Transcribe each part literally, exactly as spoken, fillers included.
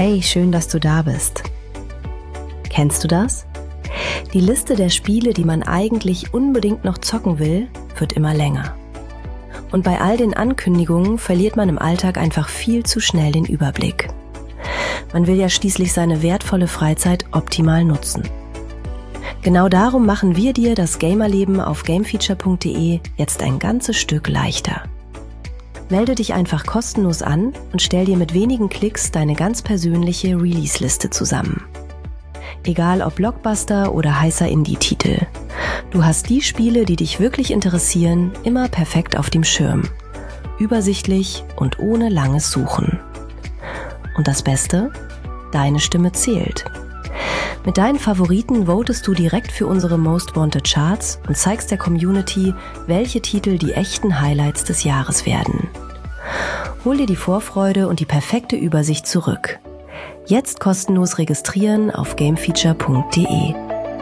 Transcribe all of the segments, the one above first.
Hey, schön, dass du da bist. Kennst du das? Die Liste der Spiele, die man eigentlich unbedingt noch zocken will, wird immer länger. Und bei all den Ankündigungen verliert man im Alltag einfach viel zu schnell den Überblick. Man will ja schließlich seine wertvolle Freizeit optimal nutzen. Genau darum machen wir dir das Gamerleben auf gamefeature punkt de jetzt ein ganzes Stück leichter. Melde dich einfach kostenlos an und stell dir mit wenigen Klicks deine ganz persönliche Release-Liste zusammen. Egal ob Blockbuster oder heißer Indie-Titel. Du hast die Spiele, die dich wirklich interessieren, immer perfekt auf dem Schirm. Übersichtlich und ohne langes Suchen. Und das Beste? Deine Stimme zählt. Mit deinen Favoriten votest du direkt für unsere Most Wanted Charts und zeigst der Community, welche Titel die echten Highlights des Jahres werden. Hol dir die Vorfreude und die perfekte Übersicht zurück. Jetzt kostenlos registrieren auf gamefeature punkt de.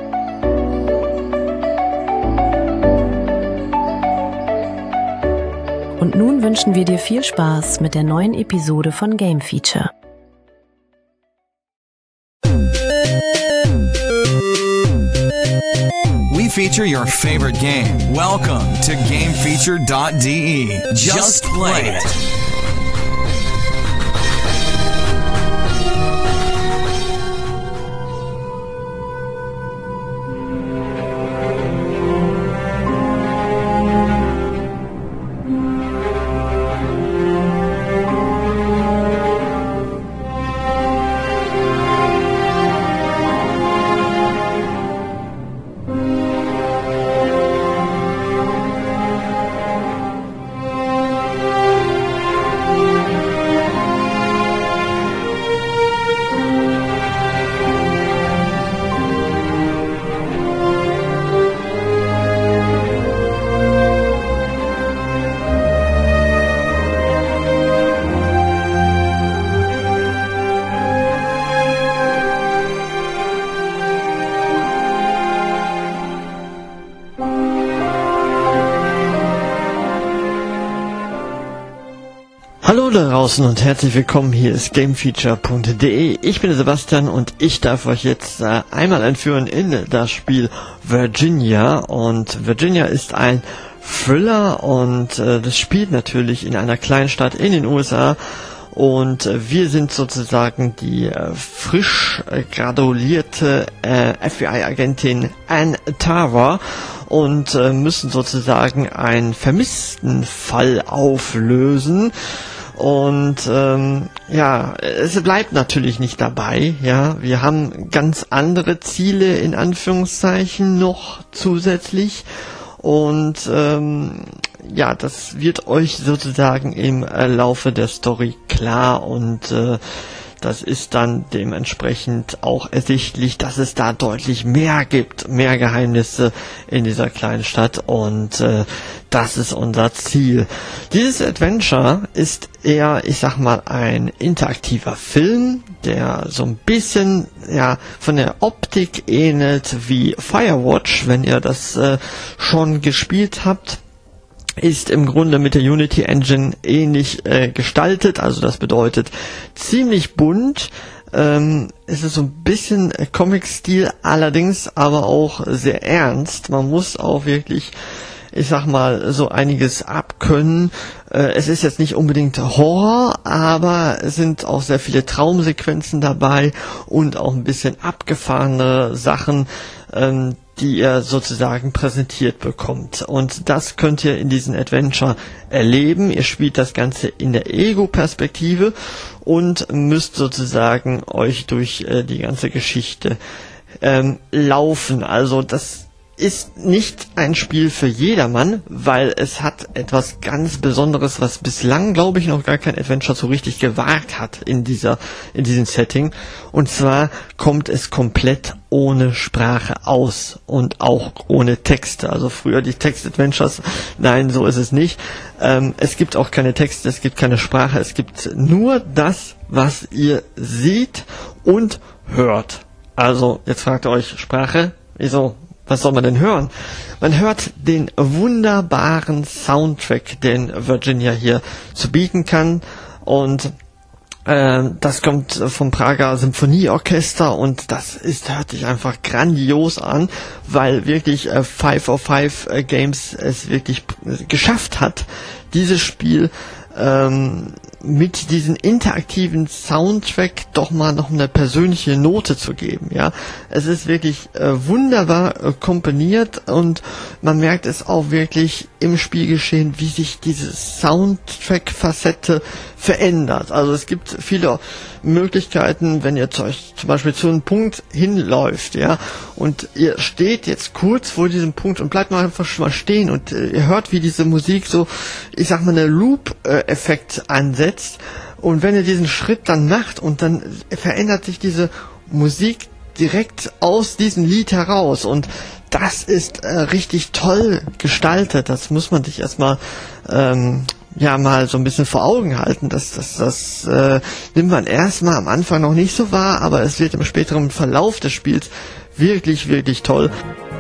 Und nun wünschen wir dir viel Spaß mit der neuen Episode von Game Feature. We feature your favorite game. Welcome to game feature dot de. Just play it. Hallo da draußen und herzlich willkommen, hier ist gamefeature punkt de. Ich bin der Sebastian und ich darf euch jetzt äh, einmal entführen in das Spiel Virginia. Und Virginia ist ein Thriller und äh, das spielt natürlich in einer kleinen Stadt in den U S A. Und äh, wir sind sozusagen die äh, frisch äh, graduierte äh, F B I-Agentin Ann Tarver und äh, müssen sozusagen einen vermissten Fall auflösen. Und ähm, ja, es bleibt natürlich nicht dabei. Ja, wir haben ganz andere Ziele in Anführungszeichen noch zusätzlich. Und ähm, ja, das wird euch sozusagen im äh, Laufe der Story klar und äh, das ist dann dementsprechend auch ersichtlich, dass es da deutlich mehr gibt, mehr Geheimnisse in dieser kleinen Stadt und äh, das ist unser Ziel. Dieses Adventure ist eher, ich sag mal, ein interaktiver Film, der so ein bisschen ja von der Optik ähnelt wie Firewatch, wenn ihr das äh, schon gespielt habt. Ist im Grunde mit der Unity Engine ähnlich äh, gestaltet, also das bedeutet ziemlich bunt. Ähm, es ist so ein bisschen äh, Comic-Stil, allerdings aber auch sehr ernst. Man muss auch wirklich, ich sag mal, so einiges abkönnen. Äh, es ist jetzt nicht unbedingt Horror, aber es sind auch sehr viele Traumsequenzen dabei und auch ein bisschen abgefahrene Sachen, ähm, die ihr sozusagen präsentiert bekommt. Und das könnt ihr in diesem Adventure erleben. Ihr spielt das Ganze in der Ego-Perspektive und müsst sozusagen euch durch äh, die ganze Geschichte ähm, laufen. Also das ist nicht ein Spiel für jedermann, weil es hat etwas ganz Besonderes, was bislang, glaube ich, noch gar kein Adventure so richtig gewagt hat in dieser, in diesem Setting. Und zwar kommt es komplett ohne Sprache aus und auch ohne Texte. Also früher die Text-Adventures, nein, so ist es nicht. Ähm, es gibt auch keine Texte, es gibt keine Sprache, es gibt nur das, was ihr seht und hört. Also, jetzt fragt ihr euch, Sprache, wieso? Was soll man denn hören? Man hört den wunderbaren Soundtrack, den Virginia hier zu bieten kann. Und Ähm, das kommt vom Prager Symphonieorchester und das ist, hört sich einfach grandios an, weil wirklich äh, Five of Five äh, Games es wirklich äh, geschafft hat, dieses Spiel ähm, mit diesem interaktiven Soundtrack doch mal noch eine persönliche Note zu geben, ja. Es ist wirklich äh, wunderbar äh, komponiert und man merkt es auch wirklich im Spielgeschehen, wie sich diese Soundtrack-Facette verändert. Also es gibt viele Möglichkeiten, wenn ihr zu euch zum Beispiel zu einem Punkt hinläuft, ja, und ihr steht jetzt kurz vor diesem Punkt und bleibt mal einfach schon mal stehen und äh, ihr hört, wie diese Musik so, ich sag mal, eine Loop-Effekt äh, ansetzt. Und wenn ihr diesen Schritt dann macht und dann verändert sich diese Musik direkt aus diesem Lied heraus und das ist äh, richtig toll gestaltet. Das muss man sich erstmal ähm, ja mal so ein bisschen vor Augen halten. Das, das, das äh, nimmt man erstmal am Anfang noch nicht so wahr, aber es wird im späteren Verlauf des Spiels wirklich, wirklich toll.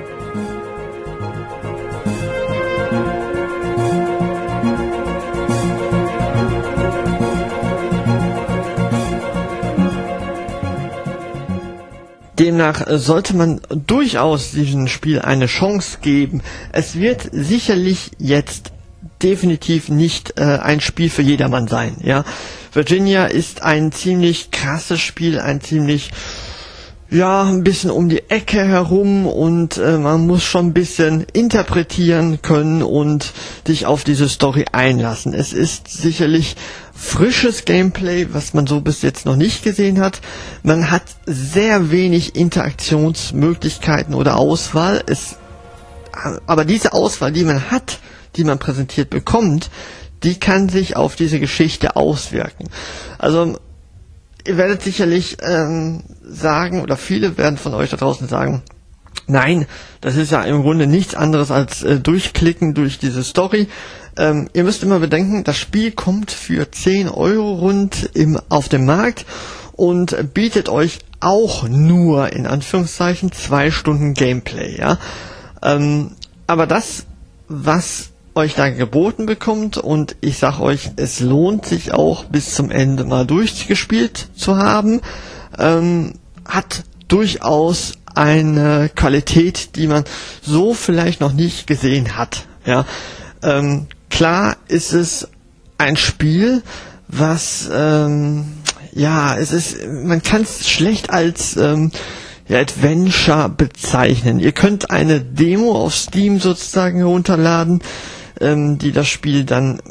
Demnach sollte man durchaus diesem Spiel eine Chance geben. Es wird sicherlich jetzt definitiv nicht äh, ein Spiel für jedermann sein. Ja, Virginia ist ein ziemlich krasses Spiel, ein ziemlich, ja, ein bisschen um die Ecke herum und äh, man muss schon ein bisschen interpretieren können und sich auf diese Story einlassen. Es ist sicherlich frisches Gameplay, was man so bis jetzt noch nicht gesehen hat. Man hat sehr wenig Interaktionsmöglichkeiten oder Auswahl. Es, aber diese Auswahl, die man hat, die man präsentiert bekommt, die kann sich auf diese Geschichte auswirken. Also ihr werdet sicherlich ähm, sagen, oder viele werden von euch da draußen sagen, nein, das ist ja im Grunde nichts anderes als äh, durchklicken durch diese Story. Ähm, ihr müsst immer bedenken, das Spiel kommt für zehn Euro rund im, auf dem Markt und bietet euch auch nur, in Anführungszeichen, zwei Stunden Gameplay. Ja? Ähm, aber das, was euch da geboten bekommt, und ich sag euch, es lohnt sich auch bis zum Ende mal durchgespielt zu haben, ähm, hat durchaus eine Qualität, die man so vielleicht noch nicht gesehen hat. Ja, ähm, klar ist es ein Spiel, was ähm, ja, es ist, man kann es schlecht als ähm, ja, Adventure bezeichnen. Ihr könnt eine Demo auf Steam sozusagen herunterladen, ähm, die das Spiel dann,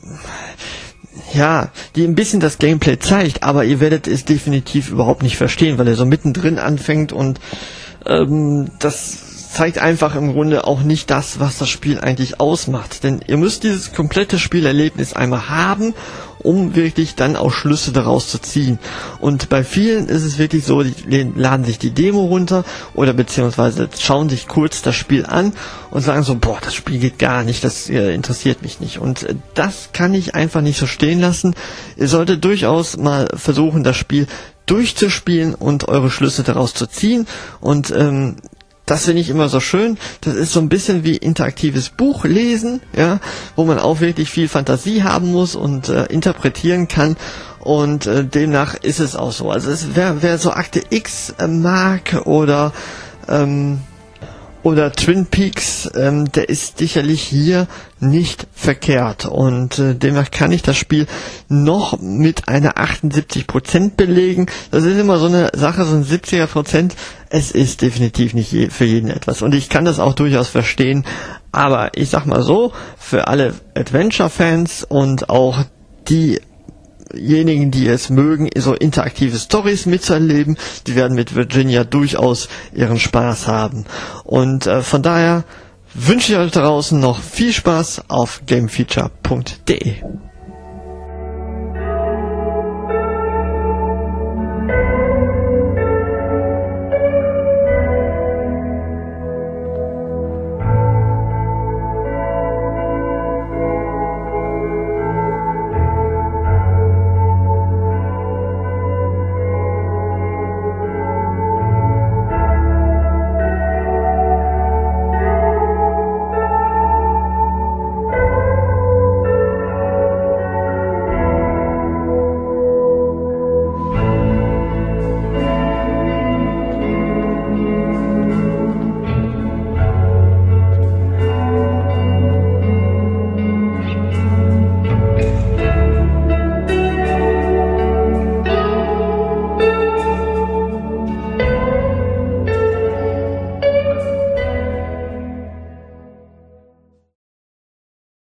ja, die ein bisschen das Gameplay zeigt, aber ihr werdet es definitiv überhaupt nicht verstehen, weil er so mittendrin anfängt und ähm, das zeigt einfach im Grunde auch nicht das, was das Spiel eigentlich ausmacht. Denn ihr müsst dieses komplette Spielerlebnis einmal haben, um wirklich dann auch Schlüsse daraus zu ziehen. Und bei vielen ist es wirklich so, die laden sich die Demo runter oder beziehungsweise schauen sich kurz das Spiel an und sagen so, boah, das Spiel geht gar nicht, das äh, interessiert mich nicht. Und äh, das kann ich einfach nicht so stehen lassen. Ihr solltet durchaus mal versuchen, das Spiel durchzuspielen und eure Schlüsse daraus zu ziehen. Und ähm, das finde ich immer so schön. Das ist so ein bisschen wie interaktives Buch lesen, ja, wo man auch wirklich viel Fantasie haben muss und äh, interpretieren kann. Und äh, demnach ist es auch so. Also es, wer, wer so Akte X äh, mag oder ähm, oder Twin Peaks, ähm, der ist sicherlich hier nicht verkehrt. Und äh, demnach kann ich das Spiel noch mit einer achtundsiebzig Prozent belegen. Das ist immer so eine Sache, so ein siebziger Prozent. Es ist definitiv nicht je, für jeden etwas. Und ich kann das auch durchaus verstehen. Aber ich sag mal so, für alle Adventure-Fans und auch die diejenigen, die es mögen, so interaktive Stories mitzuerleben, die werden mit Virginia durchaus ihren Spaß haben. Und äh, von daher wünsche ich euch draußen noch viel Spaß auf gamefeature punkt de.